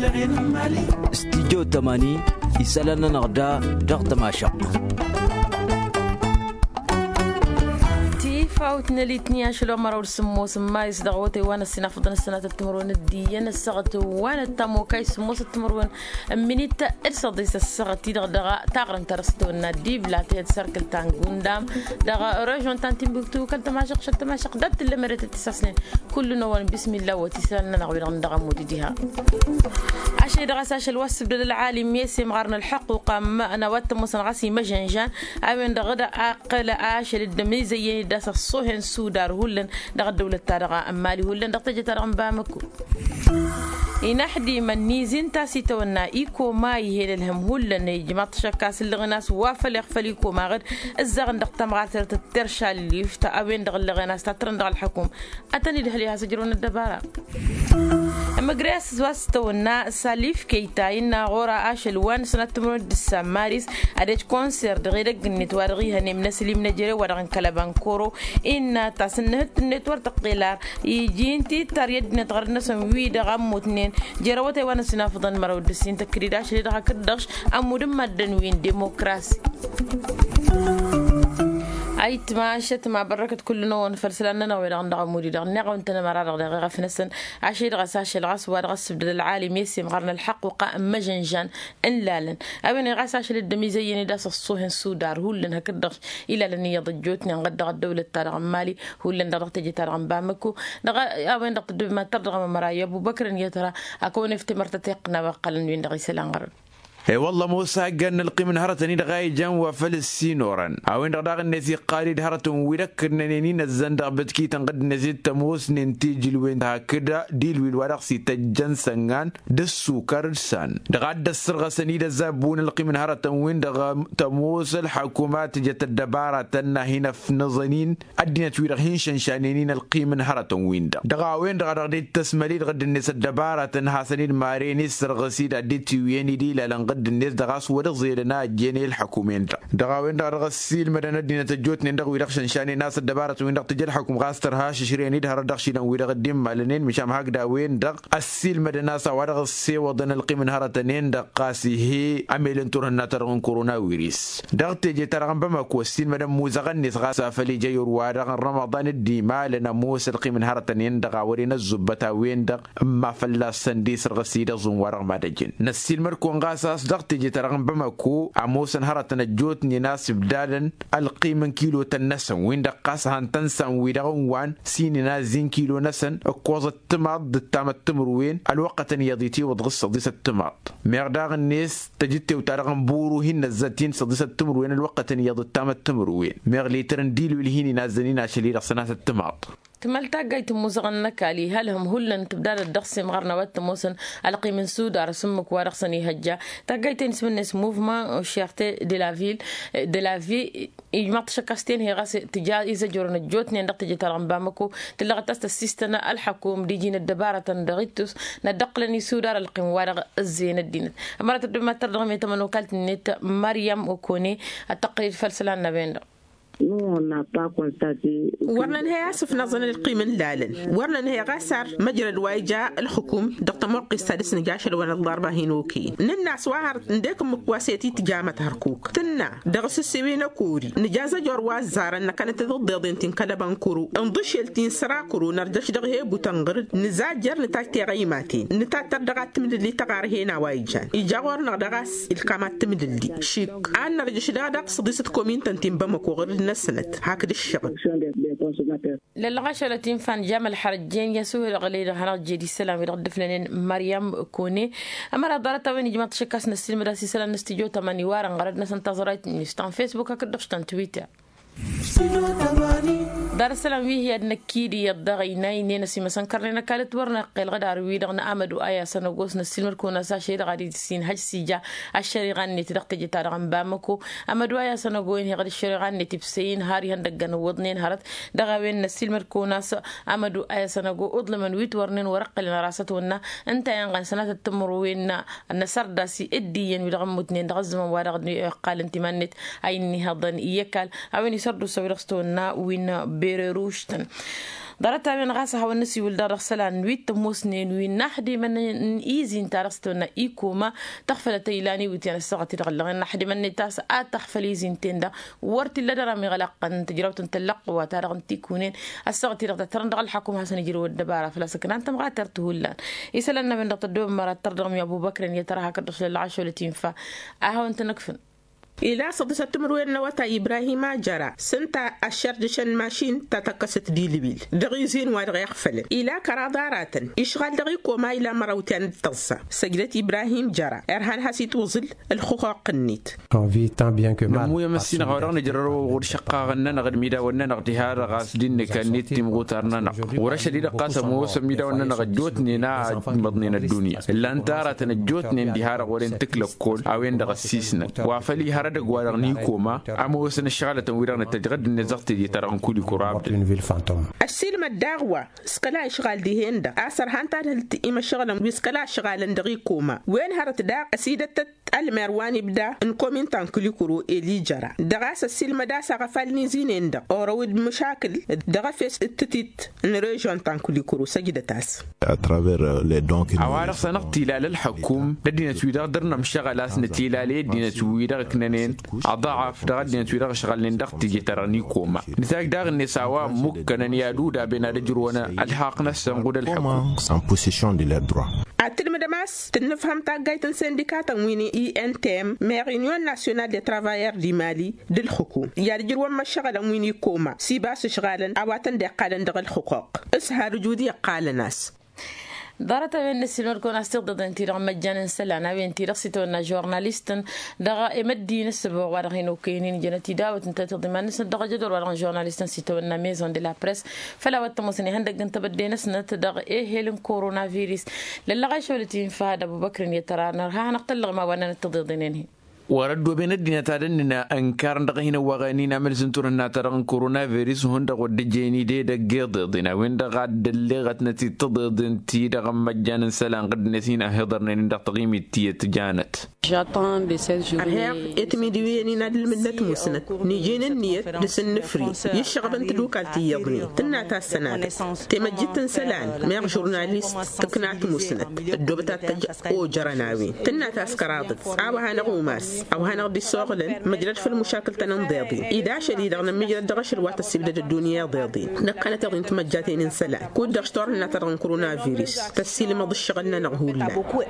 استديو 80 يسألنا نغدا ضغط ما شق فاوتنا ليتني عشلو مرة ورسمو سما يصدغوتي وانا السنة فضنا السنة التمرون الديان السغت وانا التامو كاي سموس التمرون منيت ارصديس السغت دغدغا تاغرن ترستونا دي بلاتي تسركل تانغون دام دغا رجون تانتيمبكتو كنت ماشق شت ماشق دات اللي مرت التساسنين كل نوان بسم الله وتسالنا نغير ندغا موديها عشان دغا ساش الوسب للعالم يسم غارنا الحق وقام انا واتموس غاسي مجنجان امن دغدا اقل عاش للدمي زي داس صوهن سودار هولن دغ الدولة تارغا أمالي هولن دغ تجي تارغا مبامكو إنحدي من نيزين تاسي تونا إيكو ما يهيل الهم هولن يجمع تشكاس اللغناس وافل يغفل إيكو ما غد الزغن دغ تمغاتر تترشا اللي يفتا أبين دغ اللغناس تترن دغ الحكوم أتني دهليها سجرون الدبارة أما قريس واستونا ساليف كيتا إنا غورا آشل وان سنة تمرون دسا ماريس أديت كونسير دغيرك نتوارغيها نمنا سليم نجري ورغن كالبان كورو إنا تاسنهت النتور تقيلار يجينتي تريد نتغرنا سنوي دغم وتنين جروتي وانا سنافضن مرود السين تكريداش لدغا كدغش أمودم مدنوين ديموكراسي أي تماشت مع بركة كل نون فرسلنا نويل عند عمودي دغنا وانتنا مرار دغا في نسن عشير غساش الغاس والغس بدل العالم يسم غرنا الحق وقائم مجنجان إن لالن أبني غساش للدمي زيني داس الصوهن سودار هو لن هكدغ إلى لن يضجوتني نقدغ الدولة تارغ مالي هو لن دغ تجي تارغ بامكو دغا أبن دغ ما ترغ مرايا أبو بكر يترى أكون افتمر تتقنا وقلن وين دغ يسلان غرب والله موسى قال نلقي من هرتني دغاي جان وفلسطين وران اوين دغ النسي قاري هرتون ويركنني نزند بدكي تنقد نزيد تموس ننتيج الوين هكذا ديل ويل سي تجن سنان دسو كرسان دغ دسرغ سني دزابون نلقي من هرتون وين دغ تموس الحكومات جت الدباره تنا هنا في نظنين ادينا توير هنشن شانين نلقي من هرتون وين دغ وين دغ دي تسملي غد الناس الدباره تنها سنين ماريني سرغ سيد اديتي ويني دي لا قد الناس دغاس ورغ زيرنا جيني الحكومين دغاوين دغ السيل مدن دينا تجوتني دغ ويرخشن شاني ناس الدبارة وين دغ تجل حكوم غاستر هاش شريني دهر دغشي دن ويرغ ديم مالنين مشام هاك دا وين دغ السيل مدن ناس ورغ السي وضن القي من هرتنين دغ قاسي هي اميلن تورنا ترغن كورونا ويريس دغ تجي ترغن بمكو السيل مدن موزغن نس غاسا فلي جيور وارغ رمضان الديما لنا موس القي من هرتنين دغ ورينا الزبتا وين دغ ما فلا سنديس رغسيد زون ورغ ما دجن نسيل مركون غاسا دغ تجي ترغن بمكو عموسن هرتنا جوت ناسب دالن القي من كيلو تنسن وين دقاس هان تنسن ويدغن وان سيننا زين كيلو نسن اكوز التماط التام التمروين الوقت يضيتي وضغص صديس التماط ميرداغ الناس تجدت وترغن بورو هن الزتين صديس التمروين الوقت يضي التام التمروين ميغلي ترنديل والهيني نازنين عشلي رصنات التماط تمال تاقيت موزغن نكالي هلهم هلن تبدال الدقسي مغرنا واتموسن القي من سود رسمك ورقصني هجا تاقيت نسم الناس موفمان شيرتي دي لا في يجمع شكاستين هي غاس تجا يزجرون الجوتني ندق تجي ترغم بامكو تلغت السيستنا الحكوم ديجين الدبارة ندغيتوس ندقلني سودار القي موارغ الزين الدين مرات ما ترغم يتمن وكالت النت مريم وكوني التقرير فلسلان بين ورنا هي اسف نظن القيمة لالن ورنا هي غاسر مجرى الوايجا الحكوم دكتور مرقي السادس نجاشر وانا الضربة هينوكي ننا سواهر نديكم مكواسيتي تجامة هركوك تنا دغس السوينة كوري نجازة جرواز زارا نكانت ضد ضينتين كلبان كورو انضش يلتين سرا كورو نردش دغيه بوتنغر نزاجر نتاكتي غيماتين نتاكتر دغات تمد اللي تغار هنا وايجان إجاور نغدغاس الكامات تمد اللي شيك آن نرجش دغدق صديسة كومين تنتين بمكوغر نسنت هكذا الشغل للغاشة فان جامل حرجين يسوي غليل هرج جدي السلام يرد فلان مريم كوني أما ردارة وين جماعة شكاس نستلم مراسي سلام نستجو تماني وارن غردنا سنتظرت نستان فيسبوك كدفشتان تويتر دار السلام ويه نكيدي يضغيناي نسي مثلا كرنا كالت ورنا قيل غدار ويدغنا امد ايا سنغوس نسلمر كونا ساشير غادي سين حج سيجا الشريغان نتي دقت جتارغان بامكو امد ايا سنغوين هي غادي الشريغان نتي بسين هاري هندغن ودنين هرت دغاوين نسلمر كونا امد ايا سنغو اضلمن ويت ورنين ورقلنا راستونا انت ينغن سنه التمروين النسر داسي اديين ويدغم مدنين دغزم وارغ قال انت منت ايني هضن يكال اوين سردو سويرستونا وين بيروشتن دارتا من غاسها والنسي والدار سلان ويت موسنين وين نحدي من إيزين تارستونا إيكوما تخفل تيلاني ويتيان الساعة تغلغ نحدي من نتاس تخفل إيزين تندا ورتي لدرا مغلقا تجربة تلق وتارغن تيكونين الساعة ترندغ الحكومة سنجرو الدبارة فلا سكن أنت مغاترته لان يسألنا من دقت الدوم مرات ترغم يا أبو بكر يتراها كدخل العشو لتينفا أهو أنت نكفن إلى صدى ستمروين نواتا إبراهيم جرى سنتا الشردشن ماشين تتكست دي لبيل دغيزين وادغي يخفل إلى كرادارات إشغال دغي كوما إلى مروتين التغصة سجلت إبراهيم جرى إرهان هاسيت وصل الخوخة قنيت نمو يمسينا غوران جررو ورشقا غننا نغد ميدا وننا نغتهار غاسدين كانيت تمغوتارنا ورشديد قاسم موسم ميدا وننا نغجوتني نا مضنين الدنيا إلا انتارة نجوتني اندهار غورين تكلك كل أوين دغسيسنا وافلي هرد غوارني كوما أما وسن الشغلة ويران التجرد النزقت دي ترى كل كراب السلم الدعوة سكلا إشغال دي هندا أثر هانتار إما شغلة بسكلا شغال دغي كوما وين هرت دا أسيدة المرواني بدا نكم إنتان كل كرو إلي جرا دغاس السلم دا سغفالني زين دا أرويد مشاكل دغفس التتيت نريجون تان كل كرو سجدة تاس أوارق سنقتي للحكوم لدينا تويدر درنا مشغلات نتيلالي دينا تويدر كنانين أضعف دغدينا تويدر شغالين دغ تيجي تراني كوما نتاك داغ النساوى مكنن يادودا بين رجرونا الحاق نفسهم قد الحكوم أتلم دماس تنفهم تاقايتن سندكاتا ويني ENTM ميرينيون ناسيونال دي ترافاير دي مالي دي الحكوم يارجر وما شغالا ويني كوما سيباس شغالا أواتن دي قالن دغ الحقوق اسهار جودي قال ناس دارت بين السنور كون استقدد انتير مجانا سلانا بنتير سيتونا جورناليستن دغا امدين السبع ورغينو كاينين جنتي داوت انت تضمن نس دغا جدور ورغ جورناليستن سيتونا ميزون دي لا بريس فلا وتمسني هندق انت بدينا سنت دغ ايه هيلن كورونا فيروس للغا شولتين فهد ابو بكر يترانا ها نقتل ما وانا تضيدينين وردوا بين الدنيا تادننا أنكار دقينا وغانينا مل سنتورنا ترى كورونا فيروس هند قد جيني دي دقيض دينا وين دقاد دلغت نتي تضد تي دغم مجانا سلام قد نسينا هضرنا ندق تقييم تي تجانت أرهاق اتميدويني نادل ملت مسنت نيجين النية لسن نفري يشغب انت دوكالتي يضني تناتا السنات تمجد سلام ميغ جورناليست تقنعت مسنت الدوبتات تج او جرناوي تناتا اسكرادت عاوها نغوماس أو هنقضي الصغلن مجرد في المشاكل تنضيضي إذا شديد أغنى مجرد دغش الوقت السبلة الدنيا ضيضي نقنا تغين تمجاتين إنسلا كود دغشتور لنا ترغن كورونا فيروس تسيل مضي الشغلنا نغهولا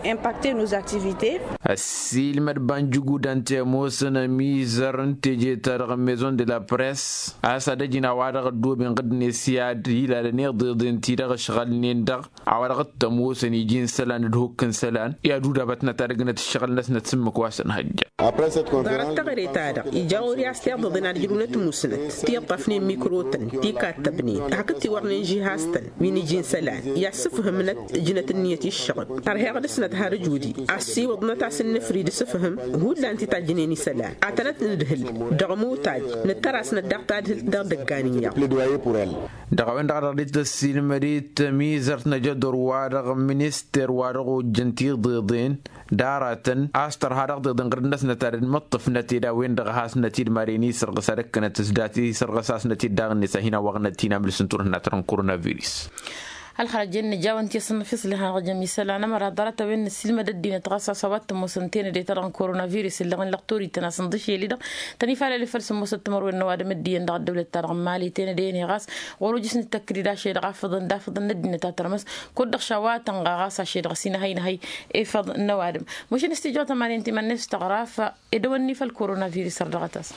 السيل مدبان جوجود أنت موسنا ميزر انتجي ترغن ميزون دي لا بريس أسا دجينا وارغ الدو بين قد نسياد إلا لنيضيض انتي دغ شغلنين دغ عوارغ التموسن يجين سلان دهوكن سلان يا دودا باتنا ترغنة الشغل نسنا تسمك واسن هجا دارت تغري تارق يجاوري عستيق ضدنا رجلونة مسنت تيطفني ميكروتن تيكاتبني حكتي ورنين جهازتن ويني جين سلان يعصفهم من جنة النية الشغل ترهي غدسنا تهار جودي عسي وضنا تعسن نفريد سفهم هو اللي انتي تاجنيني سلان عتنت ندهل دغمو تاج نتراسنا الدغ تاجهل دغ دقانية دغوين دغريت السينمريت ميزرت نجدر وارغ منستر وارغ جنتي ضيضين دارة أستر هارق ضدن قرنس نتارن مطف نتيدا وين دغهاس نتيد ماريني سرق سرقنا تسداتي سرق ساس نتيد داغ نساهنا وغنتينا بالسنتور نترن كورونا فيروس الخرجين جاون تيصن فصلها رجمي سلانا مرة دارت بين السلمة الدين تغصى صوت موسنتين دي ترى كورونا فيروس اللي غن لقطوري تناسن ضشي لدا تنيفال اللي فرس موسنتمر والنوادم الدين دغ الدولة ترى مالي تين دين غاس وروجس التكريدا شي دغفضن دافضن الدين تاترمس كل شوات غاس شي دغسينا هي افض النوادم مش نستيجو 80 من نستغراف ادوني فالكورونا فيروس رغتاس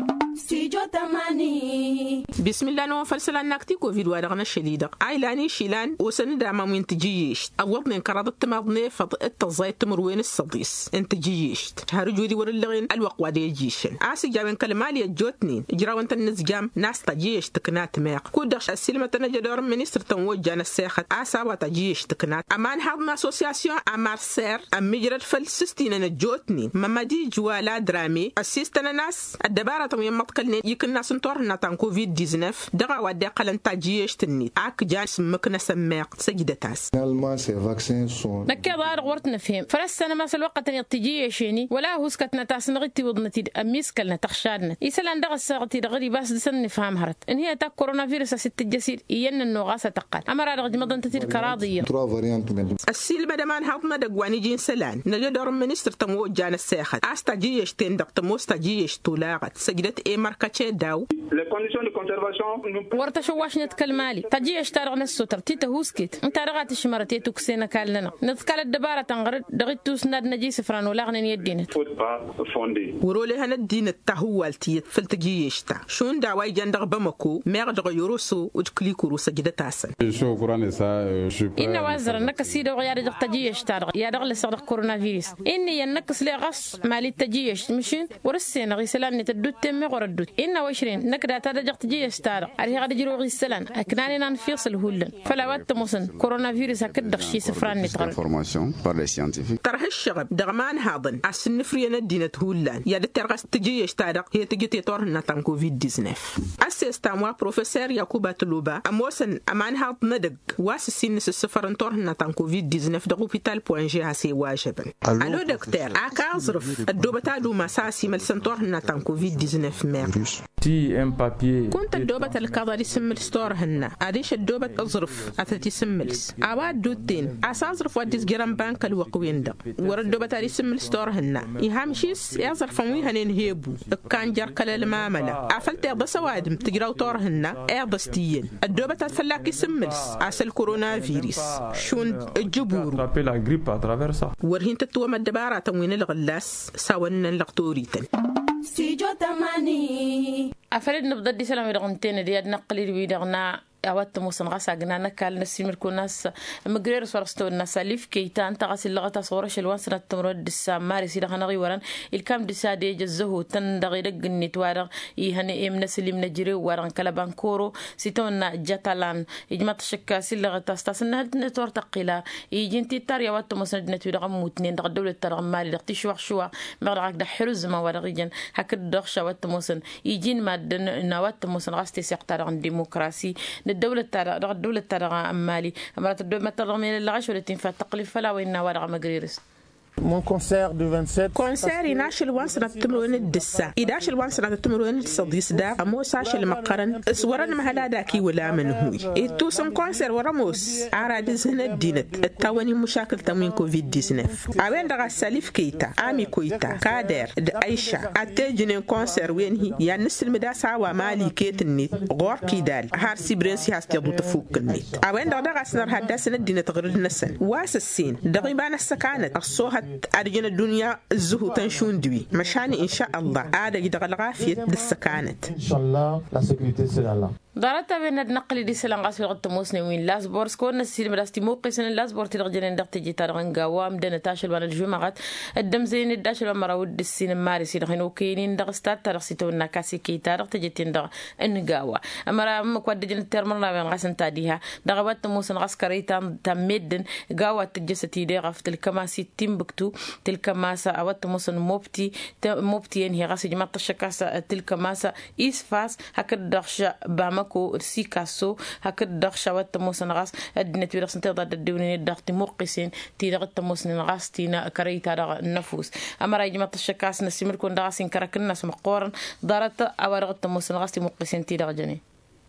بسم الله نوفل سلان ناكتي كوفيد وارغنا الشديدة عيلاني شيلان وسندا ما وين تجيشت أوضنا انقرض التماضني فض التزايد تمروين الصديس انت جيشت هارجودي ورلغين الوقوة دي جيشن عاسي جاوين كلمالي جوتني جراوان تنزجام ناس تجيش تكنات ماق كودش السلمة تنجدور منيستر تنوجان الساخت عاسا وتجيش تكنات أمان حضنا أسوسياسيون أمار سير أمجرد فالسستين نجوتني ممادي جوالا درامي السيستنا ناس الدبارة تميمتك دقلني يكنا سنتورنا تان كوفيد 19 دغا ودي قلن تاجيش تني اك جان سمكنا سماق سجدتاس نكي ضار غورت نفهم فرس انا ما الوقت ان تجيشيني ولا هسكتنا تاس نغتي وضنتي اميسكلنا تخشادنا يسلان دغ الساغتي دغري باس دسن نفهم هرت ان هي تا كورونا فيروس ست الجسير ين النغاسه تقال امر دغ مدن تتر كراضيه السيل بدمان هضنا دغواني جين سلان نجدر منستر تمو جان الساخت استجيش تندق تموستجيش تولاغت سجدت اي ماركاتشي داو ورتا شواش نتكلمالي تجيش تارغ نسو ترتي تهوسكيت انت رغات الشمرتي توكسينا كالنا نتكال الدبارة تنغرد دغيتو سناد نجي سفران ولاغن يدينت ورولي هنا الدين التهوالتي فلتجيش تا شون داواي جندغ بمكو ميغدغ يروسو وتكليكو سجدتاسن إن وازر انك سيدو غيار دغ تجيش تارغ يا دغ لسغدغ كورونا فيروس إني ينكس لي غص مالي تجيش مشين ورسينا غيسلان تدوت تمي غردوت إن وشرين نكدا تدغ تجيش تارغ أرهي غادي جيرو غيسلان أكناني ننفيصل هولن فلا وات موسن كورونا فيروس هكدغ شي سفران نتغرب ترى الشغب دغمان هاضن عسن فرينا الدينة هولان يا دترغس تجيش تارغ هي تجي تورنا تان كوفيد 19 أسيستاموا بروفيسور يعقوب تلوبا أموسن أمان هاض ندق واسسين السفرن تورنا تان كوفيد 19 دغ هوبيتال بوين جي هاسي واجبا ألو دكتور أكا أظرف الدوبتا دو مساسي ملسن تورنا تان كوفيد 19 مير كنت الدوبة الكاضري سملس تورهن أديش الدوبة أظرف أثتي سملس أواد دوتين أسازرف وديس جرام بانك الوقوين دا وردوبة تاري سملس تورهن يهامشيس يظرف ويهن هيبو كان جركل الماملة أفلت يغضى سوادم تجراو تورهن إغضستيين الدوبة تفلاكي سملس أسل كورونا فيروس شون الجبور ورهين تتوى مدبارة تموين الغلاس ساونا لغتوريتن سيجو تماني أفرد نبضد دي سلام يرغنتين دي أدنقلي دي بيدغنا أوات موسن غاسا جنانا كال نسيمر كوناس مجرير سوارستو الناس ليف كيتا أنت غاسل لغة صورة شلوان سنة تمرد الساماري سيدا خناغي وران الكام دسادي جزهو تندغي دق النتوارغ يهني إم نسلي من جري وران كلابان كورو سيتونا جاتالان إجماع الشكاسي لغة تستاسنها نتور تقيلا يجين تيتار يوات موسن دنتو دغم موتنين دغ الدولة ترغمالي دغ تشوح شوا مغرق دا حرز ما ورغيجن هكذا دغشا وات موسن يجين ما نوات موسن غاستي سيقتار عن ديمقراسي الدولة ترى أمالي أمرت الدولة ترغمين اللغش ولا تنفع تقليف فلا وإنها ورغة مقريرس Mon concert du 27 كونسير يناشل وان سنة تمرون الدسا يداشل وان سنة تمرون الصديس دا أموس عاشل مقارن اسوران مهلا داكي ولا من هوي إتوسم كونسير ورموس عراد زهن الدينت التواني مشاكل تموين كوفيد 19 عوين دغا ساليف كيتا عامي كويتا كادر عيشة أتجنين كونسير وين هي يعني نسل مداسة ومالي كيت النيت غور كيدال هارسي برنسي هاستيضو تفوق النيت عوين دغا سنر هداسن الدينت غير النسن واس السين دغيبان السكانت الصوهة أرجنا الدنيا الزهو تنشون دوي مشاني إن شاء الله عادة يدغل العافية للسكانت إن شاء الله la sécurité c'est là. دارتا بين النقل دي سلان غاسل غد موسني وين لاسبور سكون السيل ملاستي موقسن لاسبور ترجن دغ تجي تارغن غوام دنا تاشل وانا الجمعات الدم زين الداشل مرود السين ماري سي دغنو كينين دغ ستات ترسيتو نكاسي كي تارغ تجي تندغ ان غاوا امرا مكود دجن ترمنا بين غاسن تاديها دغبات موسن غاسكريتان تمدن غاوا تجستي دي غفت الكماسي تيمبكتو تلك ماسا اوت موسن موبتي ان هي غاس جماعه الشكاسه تلك ماسا اسفاس هكذا دغش ماكو سيكاسو هكذا دغشا وات موسن غاس ادنت ويرس انت ضد الدوني دغت مرقسين تي دغت موسن غاس تينا كريتا دغ النفوس اما راي جماعه الشكاس نسمر كون دغاسين كرك الناس مقورن دارت اورغت موسن غاس تي مرقسين تي دغ جني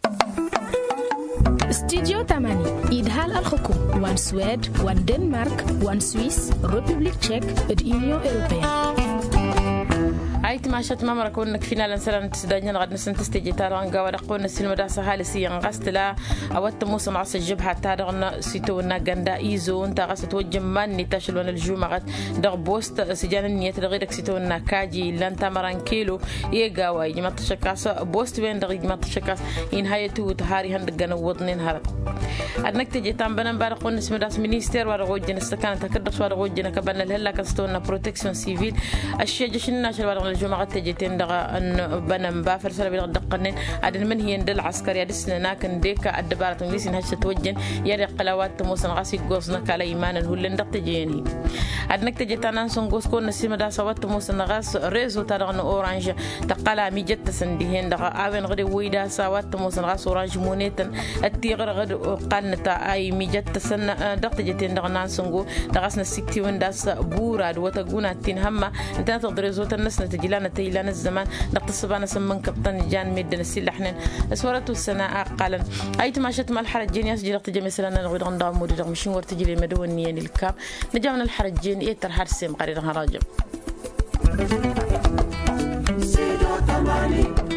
استديو 8 إدهال الحكوم وان سويد وان دنمارك وان سويس ريبوبليك تشيك اليونيون أوروبية عيت ما شت ما مركون كفينا لنسرن تسدجنا غد نسن تستجي تاران غا ودقون السلم دا سهال سي غستلا اوت موسم عص الجبهه تارغنا سيتونا غندا ايزو انت غست وجمان نتاشل ون الجمعه دغ بوست سجان نيت غيرك سيتونا كاجي لان تمران كيلو يغا واي ما تشكاس بوست وين دغ ما تشكاس ان هايتو تهاري هند غن ودنين هرب أنك تجي تنبنا بارقون اسم راس مينيستير ورغوجنا استكانت كدرس ورغوجنا كبنا الهلا كستونا بروتكشن سيفيل أشياء جشنا ناشر ورغ الجماعة تجي تندغ أن بنا بافر سلا بيدقنن عدن من هي ندل عسكري يدسنا ناكن ديكا الدبارة إنجليزي نهش توجن يري قلوات موسن غاسي جوزنا كلا إيمان الهولن دق تجيني أنك تجي تنانسون جوز كون نسيم دا سوات موسن غاس ريزو ترغن أورانج تقلا ميجت سندهن دغ آوين غدي ويدا سوات موسن غاس أورانج مونيتن التيغر غد قالنتا أي ميجت سن دق تجي تندغ نانسونجو دغاسنا سكتي ونداس بوراد وتجونا تين هما أنت تقدر الناس نتجلنا تيلان الزمان نقتصبنا سمن كابتن جان ميدن السلاحن اسورة السنة قالا أي تماشت مع الحرجين يسجل تجي مثلا نغير غنضام مودي رغمشين ورتجي لي مدونية الكاب نجاونا الحرجين يتر حرسيم قريرها راجع